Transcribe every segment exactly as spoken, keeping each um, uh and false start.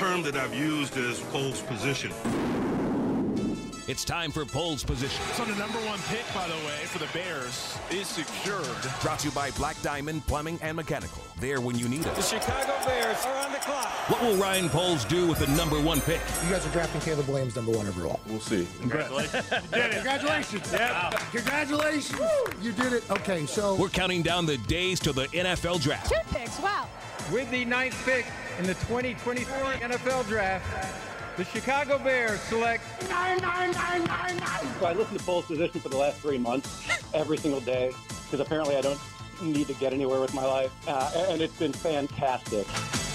term that I've used is pole's position. It's time for Pole's Position. So the number one pick, by the way, for the Bears is secured. Brought to you by Black Diamond Plumbing and Mechanical. There when you need it. The Chicago Bears are on the clock. What will Ryan Poles do with the number one pick? You guys are drafting Caleb Williams number one overall. We'll see. Congratulations. You did it. Congratulations. Yeah. Congratulations. Woo. You did it. Okay, so. We're counting down the days to the N F L draft. Two picks, wow. With the ninth pick in the twenty twenty-four N F L draft, the Chicago Bears select nine, nine, nine, nine, nine. So I listened to Pole's Position for the last three months, every single day, because apparently I don't need to get anywhere with my life, uh, and it's been fantastic.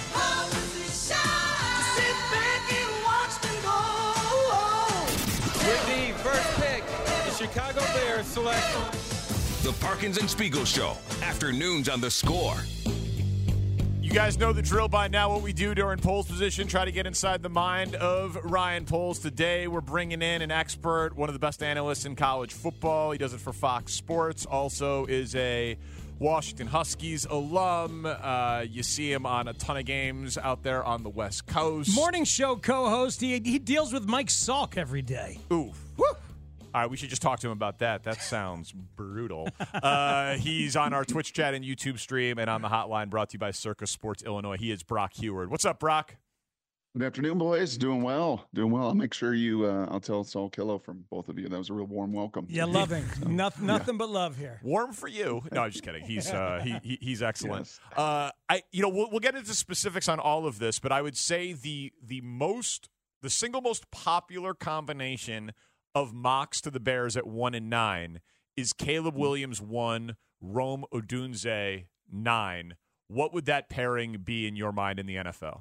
With the first pick, the Chicago Bears select The Parkins and Spiegel Show. Afternoons on The Score. You guys know the drill by now. What we do during Pole's Position, try to get inside the mind of Ryan Poles. Today, we're bringing in an expert, one of the best analysts in college football. He does it for Fox Sports. Also is a Washington Huskies alum. Uh, you see him on a ton of games out there on the West Coast. Morning show co-host. He, he deals with Mike Salk every day. Ooh. Woo. All right, we should just talk to him about that. That sounds brutal. Uh, he's on our Twitch chat and YouTube stream and on the hotline brought to you by Circus Sports Illinois. He is Brock Heward. What's up, Brock? Good afternoon, boys. Doing well. Doing well. I'll make sure you, uh, I'll tell Saul Killo from both of you. That was a real warm welcome. Yeah, loving. so, nothing nothing yeah. but love here. Warm for you. No, I'm just kidding. He's uh, he, he he's excellent. Yes. Uh, I you know, we'll, we'll get into specifics on all of this, but I would say the the most the single most popular combination of mocks to the Bears at one and nine is Caleb Williams one, Rome Odunze nine. What would that pairing be in your mind in the N F L?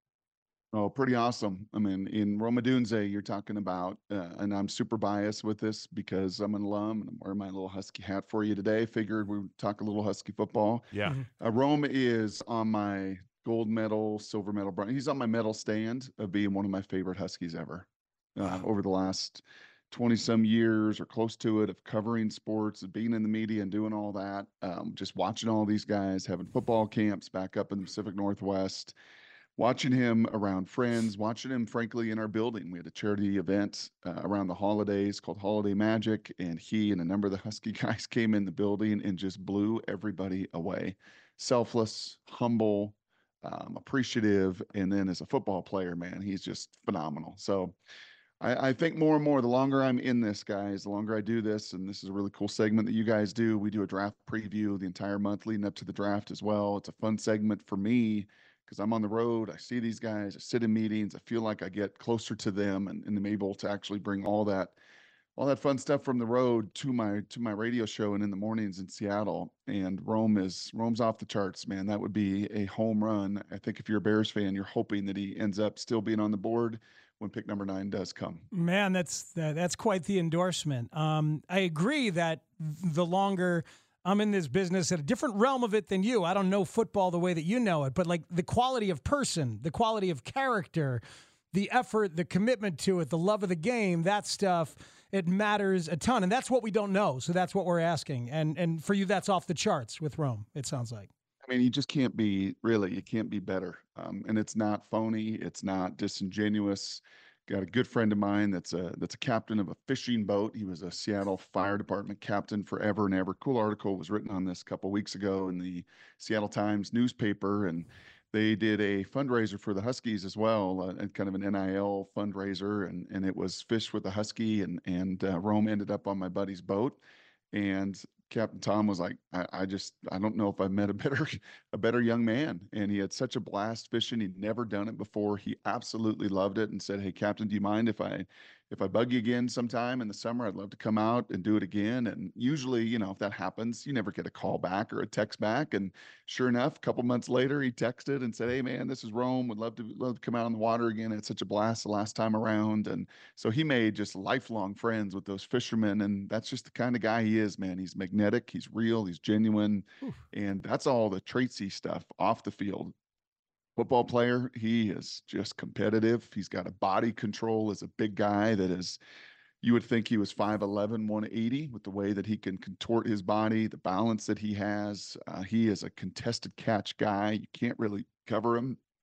Oh, pretty awesome. I mean, in Rome Odunze, you're talking about, uh, and I'm super biased with this because I'm an alum and I'm wearing my little Husky hat for you today. Figured we would talk a little Husky football. Yeah. Uh, Rome is on my gold medal, silver medal, bronze. He's on my medal stand of being one of my favorite Huskies ever uh, over the last twenty some years or close to it of covering sports, of being in the media and doing all that. Um, just watching all these guys having football camps back up in the Pacific Northwest, watching him around friends, watching him, frankly, in our building. We had a charity event uh, around the holidays called Holiday Magic, and he and a number of the Husky guys came in the building and just blew everybody away. Selfless, humble, um, appreciative, and then as a football player, man, he's just phenomenal. So I, I think more and more, the longer I'm in this, guys, the longer I do this, and this is a really cool segment that you guys do. We do a draft preview the entire month leading up to the draft as well. It's a fun segment for me because I'm on the road. I see these guys. I sit in meetings. I feel like I get closer to them and, and I'm able to actually bring all that all that fun stuff from the road to my to my radio show and in the mornings in Seattle. And Rome is Rome's off the charts, man. That would be a home run. I think if you're a Bears fan, you're hoping that he ends up still being on the board when pick number nine does come. Man, that's that's quite the endorsement. Um, I agree that the longer I'm in this business, at a different realm of it than you, I don't know football the way that you know it, but like the quality of person, the quality of character, the effort, the commitment to it, the love of the game, that stuff, it matters a ton. And that's what we don't know. So that's what we're asking. And and for you, that's off the charts with Rome, it sounds like. I mean, you just can't be, really, you can't be better. Um, and it's not phony. It's not disingenuous. Got a good friend of mine that's a that's a captain of a fishing boat. He was a Seattle Fire Department captain forever and ever. Cool article was written on this a couple weeks ago in the Seattle Times newspaper, and they did a fundraiser for the Huskies as well, uh, kind of an N I L fundraiser, and and it was Fish with the Husky, and and uh, Rome ended up on my buddy's boat, and Captain Tom was like, I, I just, I don't know if I've met a better, a better young man. And he had such a blast fishing. He'd never done it before. He absolutely loved it and said, hey, Captain, do you mind if I, if I bug you again sometime in the summer? I'd love to come out and do it again. And usually, you know, if that happens, you never get a call back or a text back. And sure enough, a couple months later, he texted and said, hey, man, this is Rome. Would love to, love to come out on the water again. It's such a blast the last time around. And so he made just lifelong friends with those fishermen. And that's just the kind of guy he is, man. He's magnetic. He's real. He's genuine. Oof. And that's all the traitsy stuff off the field. Football player, he is just competitive. He's got a body control as a big guy that is, you would think he was five eleven, one eighty with the way that he can contort his body, the balance that he has. Uh, he is a contested catch guy. You can't really cover him.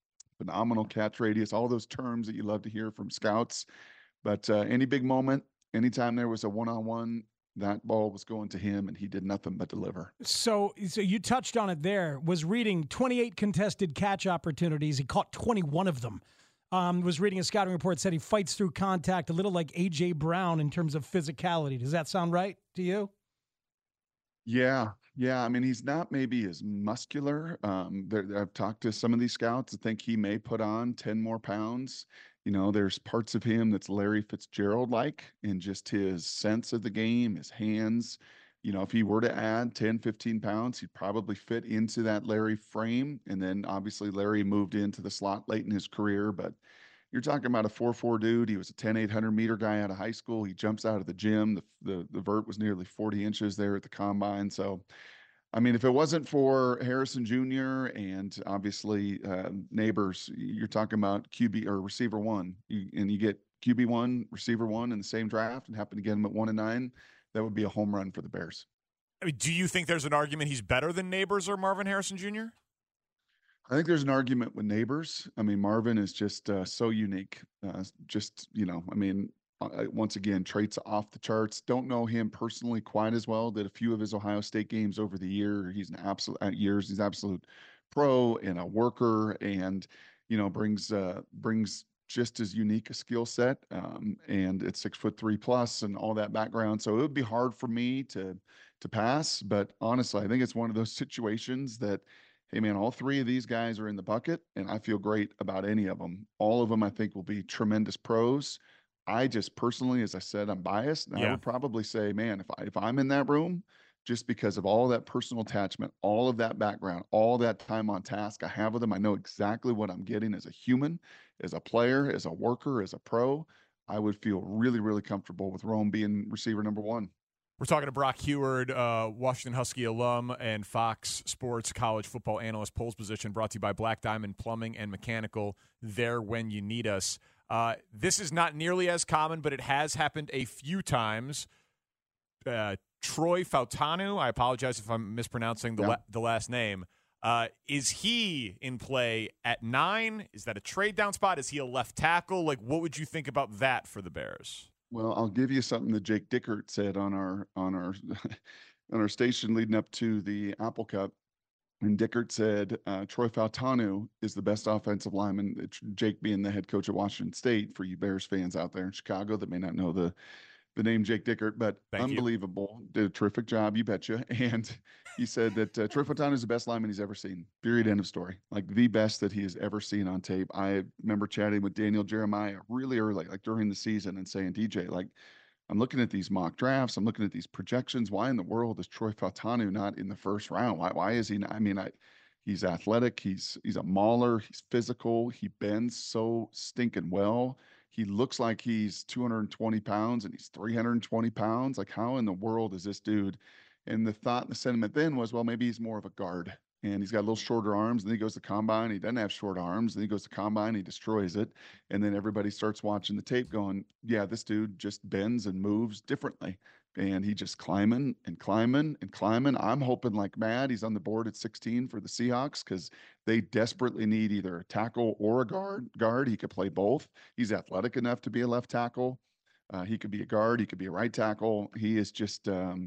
phenomenal catch radius, all those terms that you love to hear from scouts. But uh, any big moment, anytime there was a one-on-one, that ball was going to him, and he did nothing but deliver. So, so you touched on it there. Was reading twenty-eight contested catch opportunities. He caught twenty-one of them. Um, was reading a scouting report, said he fights through contact a little like A J Brown in terms of physicality. Does that sound right to you? Yeah, yeah. I mean, he's not maybe as muscular. Um, there, I've talked to some of these scouts that think he may put on ten more pounds. You know, there's parts of him that's Larry Fitzgerald-like in just his sense of the game, his hands. You know, if he were to add ten, fifteen pounds, he'd probably fit into that Larry frame. And then obviously Larry moved into the slot late in his career. But you're talking about a four four dude. He was a ten, eight hundred meter guy out of high school. He jumps out of the gym. The, the, the vert was nearly forty inches there at the combine. So, I mean, if it wasn't for Harrison Junior and obviously uh, Neighbors, you're talking about Q B or receiver one, you, and you get Q B one, receiver one in the same draft and happen to get him at one and nine, that would be a home run for the Bears. I mean, do you think there's an argument he's better than Neighbors or Marvin Harrison Junior? I think there's an argument with Neighbors. I mean, Marvin is just uh, so unique. Uh, just, you know, I mean, uh, once again, traits off the charts. Don't know him personally quite as well. Did a few of his Ohio State games over the year. He's an absolute at years. He's absolute pro and a worker, and you know brings uh, brings just as unique a skill set. Um, and it's six foot three plus and all that background. So it would be hard for me to to pass. But honestly, I think it's one of those situations that, hey, man, all three of these guys are in the bucket, and I feel great about any of them. All of them, I think, will be tremendous pros. I just personally, as I said, I'm biased. And yeah. I would probably say, man, if, I, if I'm in that room, just because of all that personal attachment, all of that background, all that time on task I have with them, I know exactly what I'm getting as a human, as a player, as a worker, as a pro. I would feel really, really comfortable with Rome being receiver number one. We're talking to Brock Huard, uh, Washington Husky alum and Fox Sports college football analyst, polls position, brought to you by Black Diamond Plumbing and Mechanical, there when you need us. Uh, this is not nearly as common, but it has happened a few times. Uh, Troy Fautanu, I apologize if I'm mispronouncing the, yeah. la- the last name. Uh, is he in play at nine? Is that a trade down spot? Is he a left tackle? Like, what would you think about that for the Bears? Well, I'll give you something that Jake Dickert said on our on our on our station leading up to the Apple Cup. And Dickert said uh, Troy Fautanu is the best offensive lineman. Jake being the head coach of Washington State, for you Bears fans out there in Chicago that may not know the the name Jake Dickert, but Thank unbelievable. You. Did a terrific job, you betcha. And he said that uh, Troy Fautanu is the best lineman he's ever seen. Period. End of story. Like the best that he has ever seen on tape. I remember chatting with Daniel Jeremiah really early, like during the season, and saying, D J, like, I'm looking at these mock drafts. I'm looking at these projections. Why in the world is Troy Fautanu not in the first round? Why, why is he not? I mean, I, he's athletic. He's, he's a mauler. He's physical. He bends so stinking well. He looks like he's two hundred twenty pounds and he's three hundred twenty pounds. Like, how in the world is this dude? And the thought and the sentiment then was, well, maybe he's more of a guard. And he's got a little shorter arms. And then he goes to combine. He doesn't have short arms. Then he goes to combine. He destroys it. And then everybody starts watching the tape going, yeah, this dude just bends and moves differently. And he just climbing and climbing and climbing. I'm hoping like mad he's on the board at sixteen for the Seahawks because they desperately need either a tackle or a guard. Guard. He could play both. He's athletic enough to be a left tackle. Uh, he could be a guard. He could be a right tackle. He is just, um,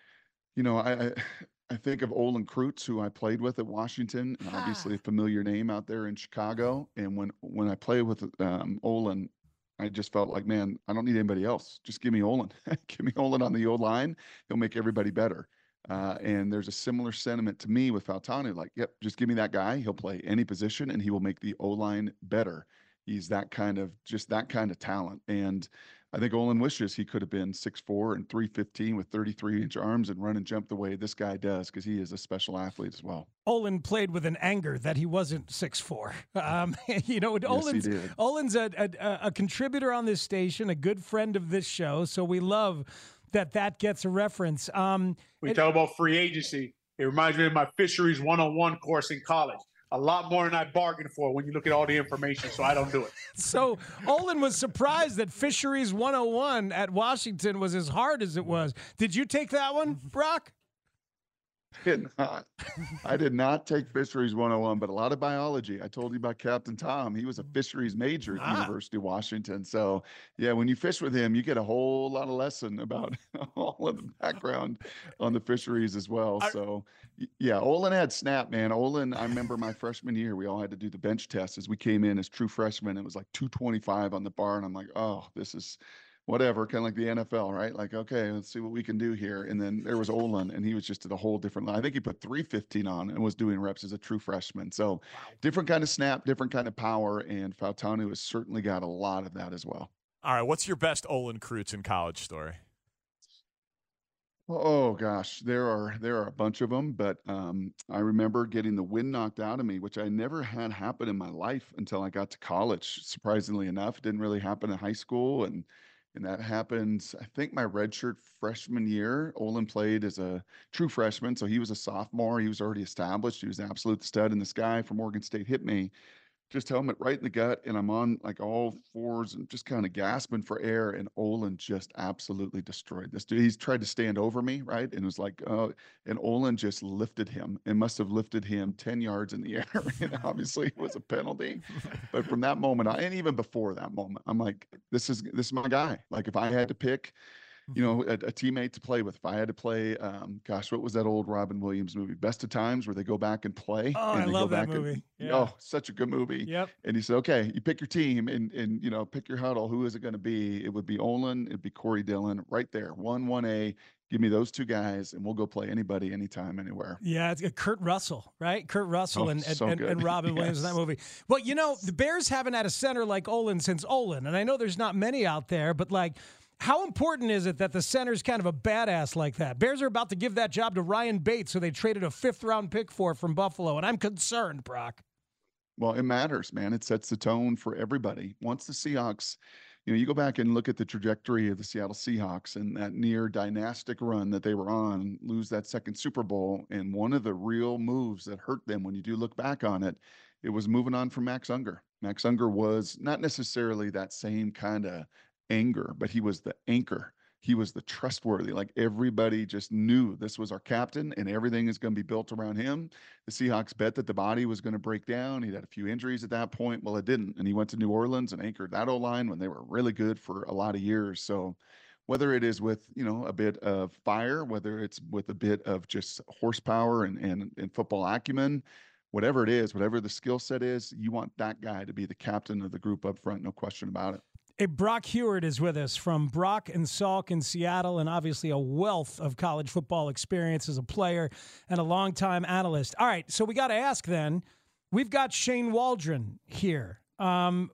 you know, I, I I think of Olin Kreutz, who I played with at Washington, and obviously a familiar name out there in Chicago. And when when I played with um, Olin, I just felt like, man, I don't need anybody else. Just give me Olin. Give me Olin on the old line. He'll make everybody better. Uh, and there's a similar sentiment to me with Fautanu. Like, yep, just give me that guy. He'll play any position, and he will make the O-line better. He's that kind of, just that kind of talent. And I think Olin wishes he could have been six four and three fifteen with thirty-three inch arms and run and jump the way this guy does, because he is a special athlete as well. Olin played with an anger that he wasn't six four. Um, you know, yes, Olin's, he did. Olin's a, a, a contributor on this station, a good friend of this show, so we love that that gets a reference. Um, we it, talk about free agency. It reminds me of my fisheries one-on-one course in college. A lot more than I bargained for when you look at all the information, so I don't do it. So Olin was surprised that Fisheries one oh one at Washington was as hard as it was. Did you take that one, Brock? did not. I did not take Fisheries one oh one, but a lot of biology. I told you about Captain Tom. He was a fisheries major at the Ah. University of Washington. So, yeah, when you fish with him, you get a whole lot of lesson about all of the background on the fisheries as well. I- So, y- yeah, Olin had snap, man. Olin, I remember my freshman year, we all had to do the bench test as we came in as true freshmen. It was like two twenty-five on the bar, and I'm like, oh, this is whatever, kind of like the N F L, right? Like, okay, let's see what we can do here. And then there was Olin, and he was just at a whole different line. I think he put three fifteen on and was doing reps as a true freshman. So different kind of snap, different kind of power, and Fautanu has certainly got a lot of that as well. All right, what's your best Olin Kreutz college story? Oh gosh, there are there are a bunch of them, but um, I remember getting the wind knocked out of me, which I never had happen in my life until I got to college. Surprisingly enough, it didn't really happen in high school, and and that happened, I think, my redshirt freshman year. Olin played as a true freshman, so he was a sophomore. He was already established. He was an absolute stud, and this guy from Oregon State hit me, just helmet right in the gut, and I'm on like all fours and just kind of gasping for air, and Olin just absolutely destroyed this dude. He's tried to stand over me, right? And it was like, oh, and Olin just lifted him and must have lifted him ten yards in the air. And obviously it was a penalty. But from that moment on, and even before that moment, I'm like, this is this is my guy. Like if I had to pick, you know, a, a teammate to play with. If I had to play, um, gosh, what was that old Robin Williams movie, Best of Times, where they go back and play? Oh, and I they love go that back and- movie. Yeah. Oh, such a good movie. Yep. And he said, okay, you pick your team and, and you know, pick your huddle. Who is it going to be? It would be Olin. It'd be Corey Dillon right there. One, one A. Give me those two guys and we'll go play anybody, anytime, anywhere. Yeah, it's uh, Kurt Russell, right? Kurt Russell Oh, and, and, so and, good. and Robin Williams in that Yes. movie. Well, you know, the Bears haven't had a center like Olin since Olin. And I know there's not many out there, but like, how important is it that the center's kind of a badass like that? Bears are about to give that job to Ryan Bates, who they traded a fifth round pick for from Buffalo. And I'm concerned, Brock. Well, it matters, man. It sets the tone for everybody. Once the Seahawks, you know, you go back and look at the trajectory of the Seattle Seahawks and that near dynastic run that they were on, lose that second Super Bowl. And one of the real moves that hurt them, when you do look back on it, it was moving on from Max Unger. Max Unger was not necessarily that same kind of anger, but he was the anchor. He was the trustworthy. Like everybody just knew this was our captain and everything is going to be built around him. The Seahawks bet that the body was going to break down. He'd had a few injuries at that point. Well, it didn't. And he went to New Orleans and anchored that O-line when they were really good for a lot of years. So whether it is with, you know, a bit of fire, whether it's with a bit of just horsepower and, and, and football acumen, whatever it is, whatever the skill set is, you want that guy to be the captain of the group up front. No question about it. Hey, Brock Heward is with us from Brock and Salk in Seattle, and obviously a wealth of college football experience as a player and a longtime analyst. All right, so we got to ask then, we've got Shane Waldron here. Um,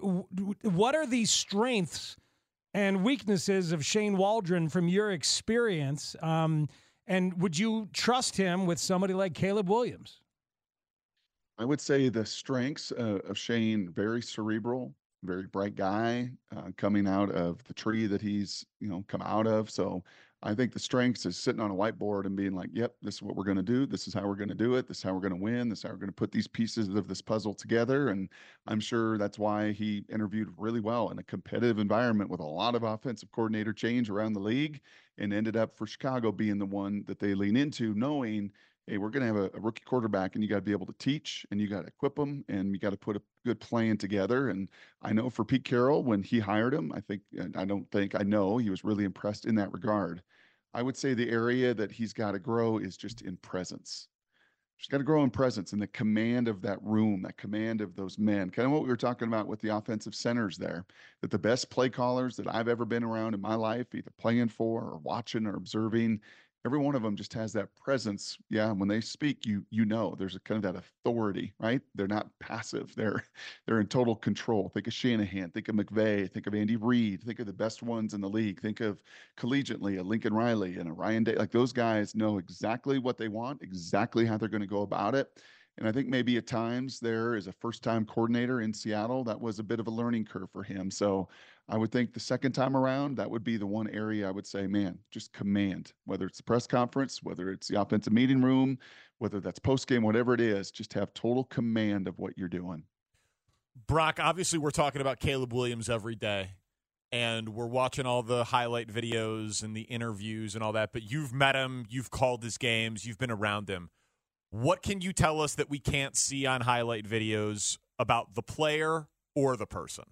what are the strengths and weaknesses of Shane Waldron from your experience? Um, and would you trust him with somebody like Caleb Williams? I would say the strengths uh, of Shane, very cerebral, very bright guy, uh, coming out of the tree that he's, you know, come out of. So I think the strengths is sitting on a whiteboard and being like, yep, this is what we're going to do. This is how we're going to do it. This is how we're going to win. This is how we're going to put these pieces of this puzzle together. And I'm sure that's why he interviewed really well in a competitive environment with a lot of offensive coordinator change around the league, and ended up for Chicago being the one that they lean into, knowing, hey, we're going to have a, a rookie quarterback, and you got to be able to teach, and you got to equip them, and you got to put a good plan together. And I know for Pete Carroll, when he hired him, I think, I don't think, I know he was really impressed in that regard. I would say the area that he's got to grow is just in presence. He's got to grow in presence and the command of that room, that command of those men. Kind of what we were talking about with the offensive centers there, that the best play callers that I've ever been around in my life, either playing for or watching or observing, every one of them just has that presence. Yeah, when they speak, you you know there's a kind of that authority, right? They're not passive. They're they're in total control. Think of Shanahan, think of McVay, think of Andy Reid, think of the best ones in the league. Think of collegiately a Lincoln Riley and a Ryan Day. Like those guys know exactly what they want, exactly how they're going to go about it. And I think maybe at times there is a first-time coordinator in Seattle, that was a bit of a learning curve for him. So I would think the second time around, that would be the one area I would say, man, just command, whether it's the press conference, whether it's the offensive meeting room, whether that's post-game, whatever it is, just have total command of what you're doing. Brock, obviously we're talking about Caleb Williams every day. and we're watching all the highlight videos and the interviews and all that, but you've met him, you've called his games, you've been around him. What can you tell us that we can't see on highlight videos about the player or the person?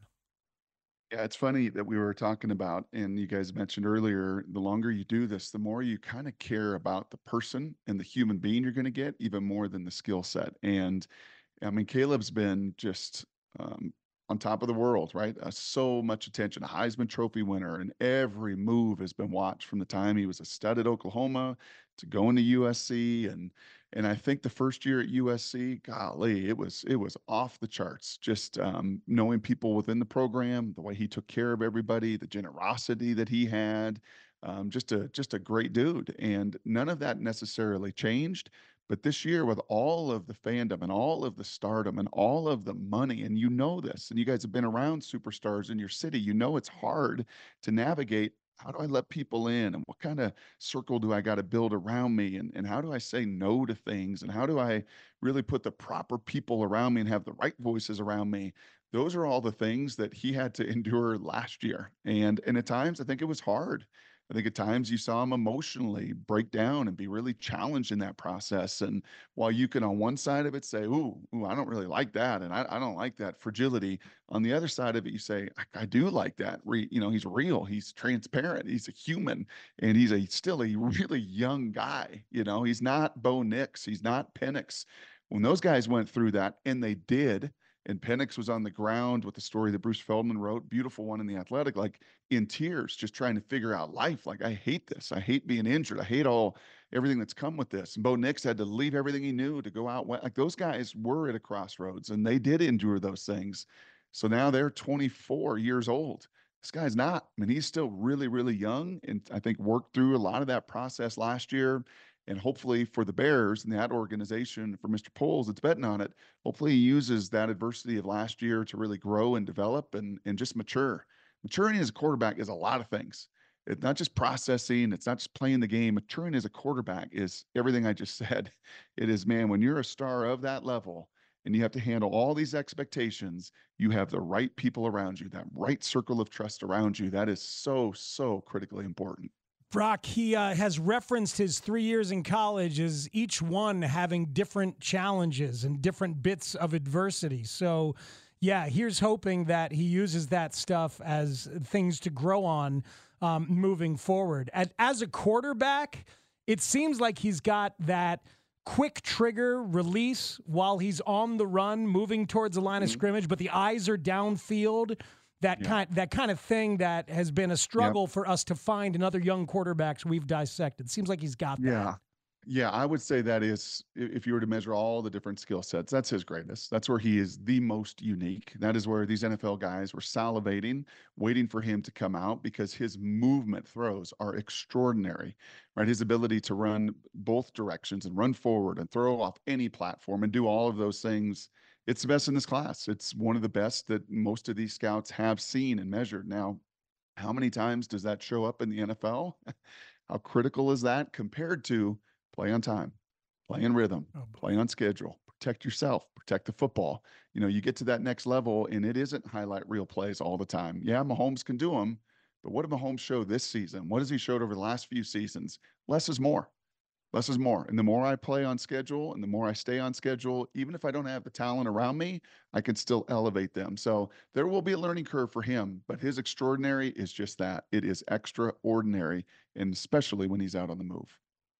Yeah, it's funny that we were talking about, and you guys mentioned earlier, the longer you do this, the more you kind of care about the person and the human being you're going to get, even more than the skill set. And I mean, Caleb's been just um, on top of the world, right? Uh, so much attention, a Heisman Trophy winner, and every move has been watched from the time he was a stud at Oklahoma to going to U S C. And and I think the first year at U S C, golly, it was it was off the charts. Just um, knowing people within the program, the way he took care of everybody, the generosity that he had, um, just a just a great dude. And none of that necessarily changed. But this year, with all of the fandom and all of the stardom and all of the money, and you know this, and you guys have been around superstars in your city, you know it's hard to navigate. How do I let people in? And what kind of circle do I got to build around me? And, and how do I say no to things? And how do I really put the proper people around me and have the right voices around me? Those are all the things that he had to endure last year. And, and at times, I think it was hard. I think at times you saw him emotionally break down and be really challenged in that process. And while you can, on one side of it, say, ooh, ooh I don't really like that. And I, I don't like that fragility. On the other side of it, you say, I, I do like that. Re, you know, he's real. He's transparent. He's a human. And he's a still a really young guy. You know, he's not Bo Nix. He's not Penix. When those guys went through that, and they did, and Penix was on the ground with the story that Bruce Feldman wrote, beautiful one in The Athletic, like in tears, just trying to figure out life. Like, I hate this. I hate being injured. I hate all everything that's come with this. And Bo Nix had to leave everything he knew to go out. Like, those guys were at a crossroads, and they did endure those things. So now they're twenty-four years old. This guy's not. I mean, he's still really, really young, and I think worked through a lot of that process last year. And hopefully for the Bears and that organization, for Mister Poles that's betting on it, hopefully he uses that adversity of last year to really grow and develop and, and just mature. Maturing as a quarterback is a lot of things. It's not just processing. It's not just playing the game. Maturing as a quarterback is everything I just said. It is, man, when you're a star of that level and you have to handle all these expectations, you have the right people around you, that right circle of trust around you. That is so, so critically important. Brock, he uh, has referenced his three years in college as each one having different challenges and different bits of adversity. So, yeah, here's hoping that he uses that stuff as things to grow on um, moving forward. At, as a quarterback, it seems like he's got that quick trigger release while he's on the run, moving towards the line of scrimmage, but the eyes are downfield. That yeah. kind that kind of thing that has been a struggle yep. for us to find in other young quarterbacks we've dissected. Seems like he's got that. Yeah. Yeah, I would say that is, if you were to measure all the different skill sets, that's his greatnest. That's where he is the most unique. That is where these N F L guys were salivating, waiting for him to come out, because his movement throws are extraordinary, right? His ability to run both directions and run forward and throw off any platform and do all of those things. It's the best in this class. It's one of the best that most of these scouts have seen and measured. Now, how many times does that show up in the N F L? How critical is that compared to play on time, play in rhythm, oh, play on schedule, protect yourself, protect the football? You know, you get to that next level, and it isn't highlight reel plays all the time. Yeah, Mahomes can do them, but what did Mahomes show this season? What has he showed over the last few seasons? Less is more. Less is more. And the more I play on schedule and the more I stay on schedule, even if I don't have the talent around me, I can still elevate them. So there will be a learning curve for him, but his extraordinary is just that. It is extraordinary, and especially when he's out on the move.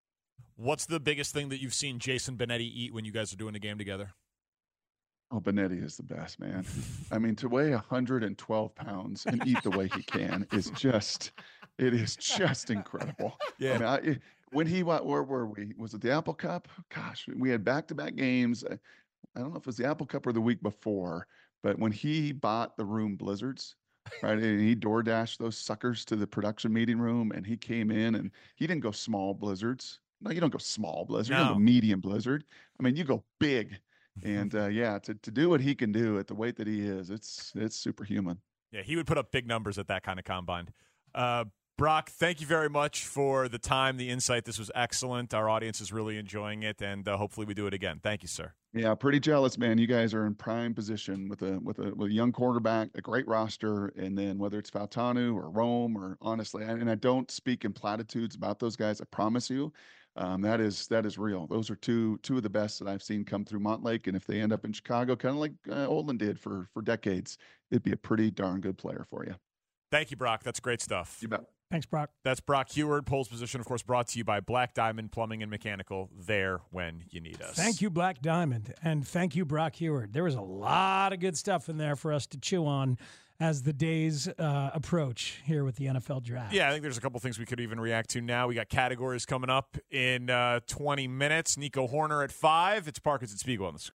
What's the biggest thing that you've seen Jason Benetti eat when you guys are doing a game together? Oh, Benetti is the best, man. I mean, to weigh one hundred twelve pounds and eat the way he can is just, it is just incredible. Yeah. I mean, I, it, when he, where were we? Was it the Apple Cup? Gosh, we had back-to-back games. I don't know if it was the Apple Cup or the week before, but when he bought the room blizzards, right, and he door dashed those suckers to the production meeting room, and he came in, and he didn't go small blizzards. No, you don't go small blizzard. No. You don't go medium blizzard. I mean, you go big. And uh, yeah, to, to do what he can do at the weight that he is, it's it's superhuman. Yeah, he would put up big numbers at that kind of combine. Uh, Brock, thank you very much for the time, the insight. This was excellent. Our audience is really enjoying it, and uh, hopefully we do it again. Thank you, sir. Yeah, pretty jealous, man. You guys are in prime position with a with a with a young quarterback, a great roster, and then whether it's Fautanu or Rome or honestly, and I don't speak in platitudes about those guys. I promise you, um, that is that is real. Those are two two of the best that I've seen come through Montlake, and if they end up in Chicago, kind of like uh, Olin did for for decades, it'd be a pretty darn good player for you. Thank you, Brock. That's great stuff. You bet. Thanks, Brock. That's Brock Heward, Poles Position, of course, brought to you by Black Diamond Plumbing and Mechanical, there when you need us. Thank you, Black Diamond, and thank you, Brock Heward. There was a lot of good stuff in there for us to chew on as the days uh, approach here with the N F L Draft. Yeah, I think there's a couple things we could even react to now. We got categories coming up in uh, twenty minutes. Nico Horner at five. It's Parkins and Spiegel on the